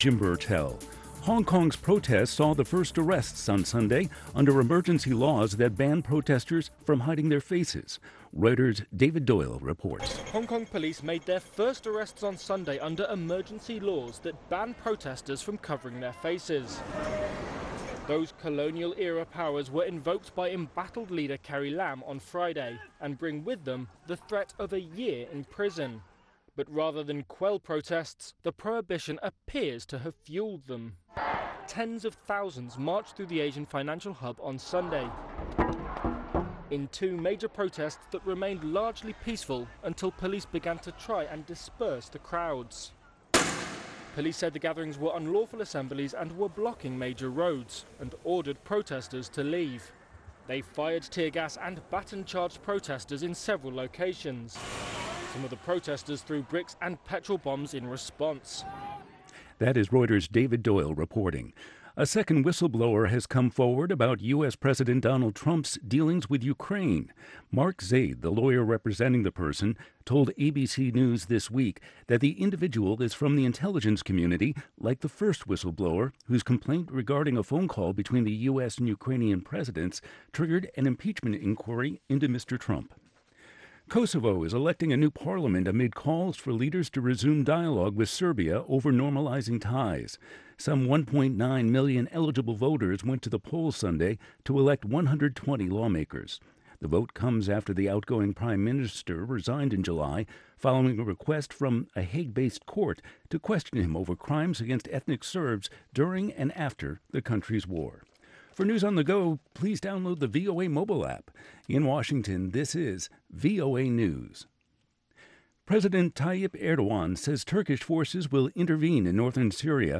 Jim Burtell. Hong Kong's protests saw the first arrests on Sunday under emergency laws that ban protesters from hiding their faces. Reuters' David Doyle reports. Hong Kong police made their first arrests on Sunday under emergency laws that ban protesters from covering their faces. Those colonial-era powers were invoked by embattled leader Carrie Lam on Friday and bring with them the threat of a year in prison. But rather than quell protests, the prohibition appears to have fueled them. Tens of thousands marched through the Asian financial hub on Sunday in two major protests that remained largely peaceful until police began to try and disperse the crowds. Police said the gatherings were unlawful assemblies and were blocking major roads and ordered protesters to leave. They fired tear gas and baton-charged protesters in several locations. Some of the protesters threw bricks and petrol bombs in response. That is Reuters' David Doyle reporting. A second whistleblower has come forward about U.S. President Donald Trump's dealings with Ukraine. Mark Zaid, the lawyer representing the person, told ABC News this week that the individual is from the intelligence community, like the first whistleblower, whose complaint regarding a phone call between the U.S. and Ukrainian presidents triggered an impeachment inquiry into Mr. Trump. Kosovo is electing a new parliament amid calls for leaders to resume dialogue with Serbia over normalizing ties. Some 1.9 million eligible voters went to the polls Sunday to elect 120 lawmakers. The vote comes after the outgoing prime minister resigned in July following a request from a Hague-based court to question him over crimes against ethnic Serbs during and after the country's war. For news on the go, please download the VOA mobile app. In Washington, this is VOA News. President Tayyip Erdogan says Turkish forces will intervene in northern Syria